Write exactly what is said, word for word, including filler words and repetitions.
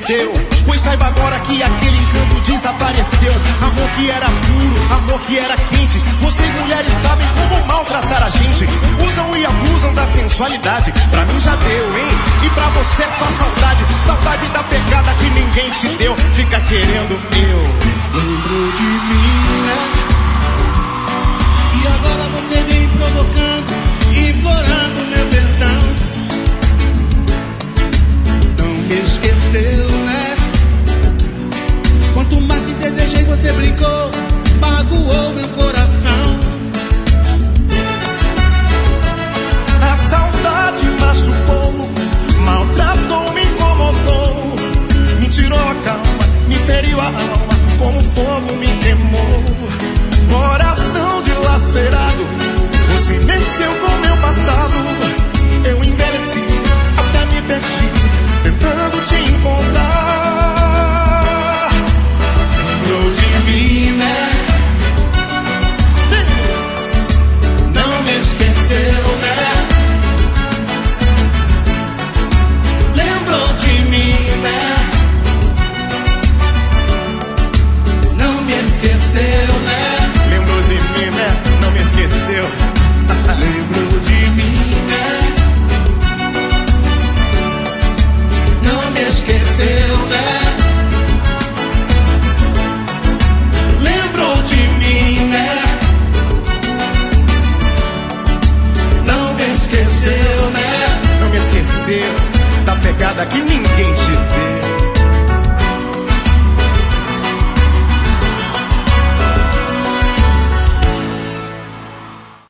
esqueceu. Pois saiba agora que aquele encanto desapareceu. Amor que era puro, amor que era quente. Vocês mulheres sabem como maltratar a gente. Usam e abusam da sensualidade. Pra mim já deu, hein? E pra você é só saudade. Saudade da pegada que ninguém te deu. Fica querendo eu. Lembrou de mim, né? E agora você vem provocando, implorando meu perdão. Não me esqueceu, né? Quanto mais te desejei, você brincou, magoou meu coração. A saudade machucou, maltratou, me incomodou, me tirou a calma, me feriu a alma, como fogo me queimou. Coração dilacerado, você mexeu com meu passado. Eu envelheci, até me perdi, tentando te encontrar. Lembrou de mim, né? Não me esqueceu, né? Lembrou de mim, né? Não me esqueceu, né? Lembrou de mim, né? Não me esqueceu. Lembrou de mim, né? Não me esqueceu, né? Lembrou de mim, né? Não me esqueceu, né? Não me esqueceu da pegada que ninguém te deu.